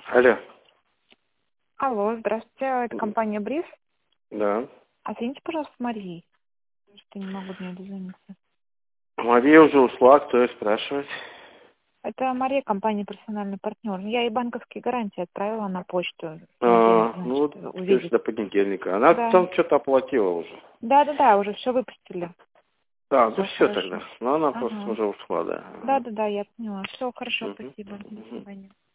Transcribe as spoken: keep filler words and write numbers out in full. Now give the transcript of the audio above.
Алло. Алло, здравствуйте, это компания Бриз. Да. А соедините, пожалуйста, с Марией, потому что не могу до нее дозвониться. Мария уже ушла, кто ее спрашивает? Это Мария, компания «Профессиональный партнер». Я ей банковские гарантии отправила на почту. А, Надеюсь, ну, значит, теперь увидеть. до понедельника. Она Да. там что-то оплатила уже. Да-да-да, уже все выпустили. Да, ну Все все хорошо. тогда. Но она просто Ага. уже ушла, да. Да-да-да, я поняла. Все хорошо, Мгм. спасибо. До Мгм. свидания.